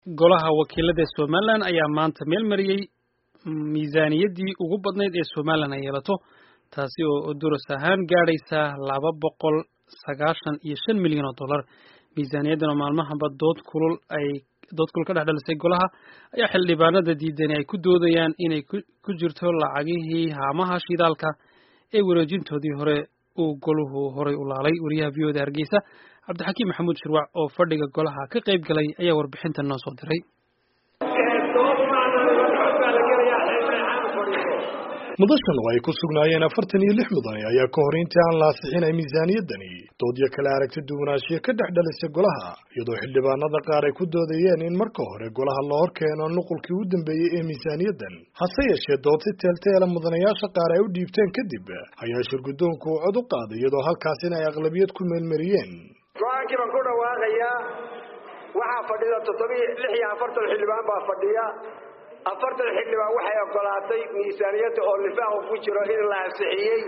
golaha wakiilada Soomaaliland ayaa maanta meel mariyay miisaaniyadii ugu badnayd ee Soomaaliland ay yeelato taasi oo duras ahaan gaadhaysa 295 milyan oo dollar. miisaaniyadan oo maalmahanba dood kulul ka dhexdhalisay golaha ayaa xildhibaanada diidan ay ku doodayaan inay ku jirto lacagihii haamaha shidaalka ee wareejintoodii hore uu goluhu horay u laalay. wariyaha VOda Hargeysa Cabdixakiim Maxamuud Shirwac oo fadhiga golaha ka qayb galay ayaa warbixintan noo soo diray. mudashan oo ay ku sugnaayeen 46 mudane ayaa ka hor intii aan la ansixinay miisaaniyadani doodyo kala aragti duwanaanshiyo ka dhexdhalisay golaha iyadoo xildhibaanada qaar ay ku doodayeen in marka hore golaha la hor keeno nuqulkii u dambeeyay ee miisaaniyadan hase yeeshee dood si teelteela mudanayaasha qaar ay u dhiibteen kadib ayaa shirguddoonku uu cod u qaaday iyadoo halkaasina ay aqlabiyad ku meelmariyeen. go-aankii baan ku dhawaaqayaa waxaa fadhida 46 xildhibaan baa fadhiya 40 xildhibaan waxay ogolaatay miisaaniyadda oo lifaaq ku jiro in la ansixiyay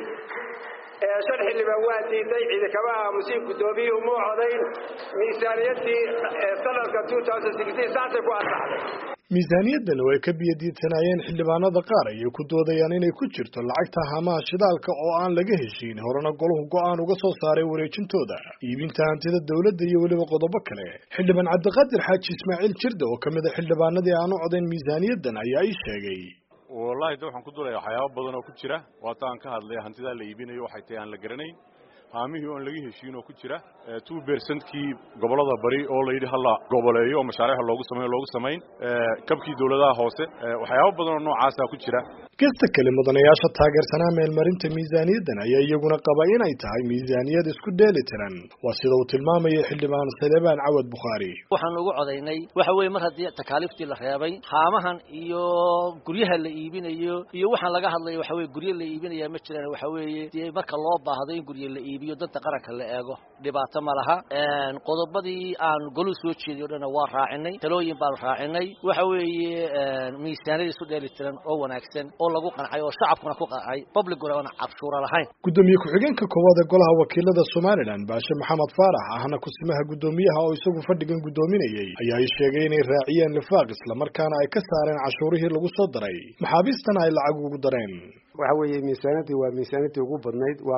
5 xildhibaan waa diiday ciidamada aamusiin gudoomiyuhu ma codayn miisaaniyaddii sanadka 2016 saasay ku ansaxday. miisaaniyadan oo ay ka biyadiidsanayeen xildhibaanada qaar ayay ku doodayaan inay ku jirto lacagta haamaha shidaalka oo aan laga heshiin horena goluhu go'aan uga soo saaray wareejintooda iibinta hantida dawladda iyo weliba qodobo kale. xildhibaan Cabdiqaadir Xaaji Ismaaciil Jirde oo kamid ah xildhibaanadii aan u codayn miisaaniyadan ayaa ay sheegay wallahi waxaan ku dulay waxyaabo badan oo ku jira waata aan ka hadlay hantida la iibinayo waxay tahay aan la garanayn haamihii oo laga heshiin oo ku jira 2% kii gobolada bari oo la yiri hala goboleeyo oo mashaariic loogu sameeyo kabkii dawladaha hoose waxyaabo badan oo noocaas ah ku jira. kasta kale mudanayaasha taageersanaa meelmarinta miisaaniyadan ayaa iyaguna qaba inay tahay miisaaniyad isku dheelitiran waa sida uu tilmaamay xildhibaan Salebaan Cawad Bukhari. waxaan ugu codaynay waxa weeye mar haddii takaaliftii la reebay haamahan iyo guryaha la iibinayo iyo waxaan laga hadlayo waxa weeye guryaha la iibinayo ma jiraan waxa weeye marka loo baahdo in guryaha la iibiyo dadka qaranka la eego dhibaato ma laha. qodobadii aan golu soo jeediyo dhan waa raacinay talooyin baan raacinay waxa weeye miisaaniyad isku dheelitiran oo wanaagsan oo lagu qancay oo shacabkuna ku qancay public-guna cabshuura lahayn. gudoomiye ku-xigeenka koowaad ee golaha wakiilada Soomaaliland Baashe Maxamed Faarax ahna kusimaha gudoomiyaha oo isagu fadhigan gudoominayay ayaa sheegay inay raaciyeen lifaaq isla markaana ay ka saareen cashuurihii lagu soo daray maxaabiistana ay lacag ugu dareen. waxa weeye miisaaniyadii waa miisaaniyadii ugu badnayd waa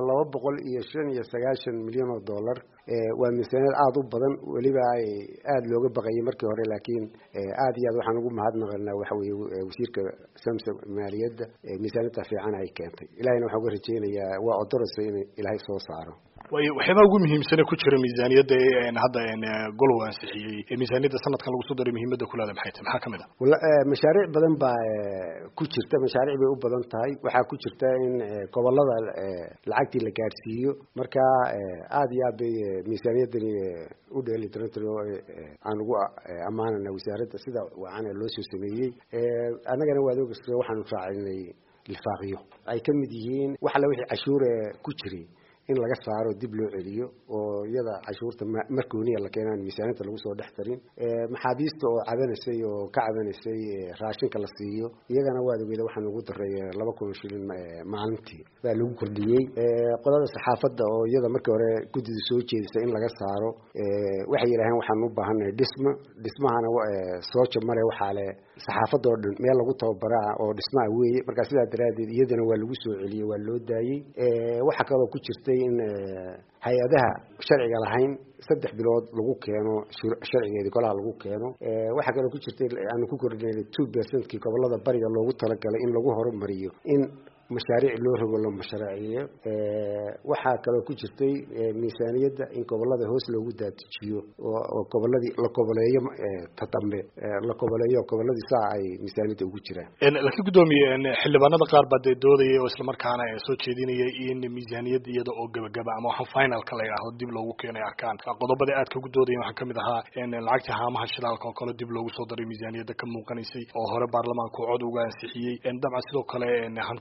295 milyan oo dollar waa miisaaniyad aad u badan waliba ay aad looga baqayay markii hore laakiin aad iyo aad waxaan ugu mahadnaqaynaa waxa weeye wasiirka Samsom maaliyadda miisaaniyadda fiican ay keentay ilaahayna waxaan uga rajaynayaa waa odorosay in ilaahay soo saaro. waxyaaba ugu muhiimsan ku jira miisaaniyadda hadda golu ansixiyay miisaaniyadda sanadkan lagu soo daray muhiimadda kulaada maxaa kamid ah mashaariic badan baa ku jirta mashaariic bay u badan tahay waxaa ku jirta in gobolada lacagtii la gaarsiiyo marka aad iyo aad bay miisaaniyaddani u dheelitirantahay oo aan ugu ammaanana wasaaradda sida wacan loo soo sameeyey annagana waad ogeysaa waxaanu raacinay lifaaqyo ay ka mid yihiin wax la wixii cashuur ku jiray in laga saaro dib loo celiyo oo iyada cashuurta markooniya la keenaan miisaaniyadda lagu soo dhex tarin maxaabiista oo cabanaysay oo ka cabanaysay raashinka la siiyo iyagana waad ogeeda waxaan ugu daray 2,000 shilin maalintii baa lagu kordhiyey. qodada saxaafadda oo iyada markii hore guddida soo jeedisay in laga saaro waxay yiraahdeen waxaan u baahanahay dhismahana soo jamare waxa le saxaafadda oo dhan meel lagu tababaraa oo dhismaha weeye marka sidaa daraadeed iyadana waa lagu soo celiyey waa loo daayey. waxa kale oo ku jirtay in hay-adaha sharciga lahayn 3 bilood lagu keeno sharcigeedii golaha lagu keeno waxa kale oo ku jirtay aan ku kordhinay 2% kii gobolada bariga loogu talagalay in lagu horumariyo in mashaariic loo rogo la mashruuciyo. waxa kale oo ku jirtay miisaaniyadda in gobolada hoos loogu daatijiyo oo goboladii la goboleeyo tadambe la goboleeyo goboladii saa ay miisaaniyadda ugu jiraan. laakiin gudoomiye xildhibaanada qaar baa doodayay oo isla markaana soo jeedinayay in miisaaniyadda iyada oo gabagaba ama waxa finalka la yiraahdo dib loogu keenay arkaan qodobada aad ka doodayeen waxa kamid ahaa in lacagta haamaha shidaalka oo kale dib loogu soo daray miisaaniyadda ka muuqanaysay oo hore baarlamaanku cod uga ansixiyay dabcan sidoo kale hanti ma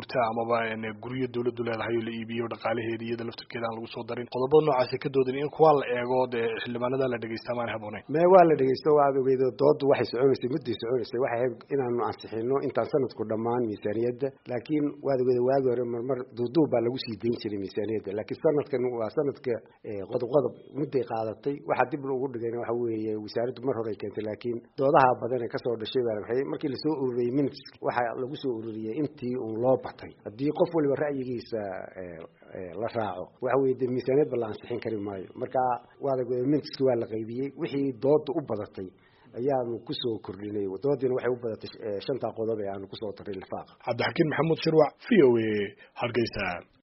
guurta amaba guryo dawladdu leedahay oo la iibiyo dhaqaalaheeda iyada laftirkeeda aan lagu soo darin qodobada noocaasi ka doodin in kuwa la eego dee xildhibaanada la dhegeysta maan habboonayn waa la dhegeysto waa ogeedo doodu waxay soconaysay muddii soconaysay waxay ahayd inaanu ansixino intaan sanadku dhammaan miisaaniyadda laakiin waad ogeeda waagi hore marmar duuduub baa lagu sii dayn jiray miisaaniyadda laakiin sanadkan waa sanadka qodob mudday qaadatay waxaa dib ugu dhigayna waxa weeye wasaaraddu mar hore ay keentay laakiin doodaha badan ee kasoo dhashay baa maxay markii lasoo ururiyey minutes waxaa lagu soo ururiyey intii uun loo batay haddii qof waliba ra'yigiisa la raaco waxa weeye dee miisaaniyadba la ansixin kari maayo marka waad ogeeda minuteski waa la qaybiyey wixii dooda u badatay ayaanu kusoo kordhinay doodiina waxay u badatay 5 qodob ee aanu kusoo taray lifaaq cabdixakiin maxamuud shirwac v o a hargeysa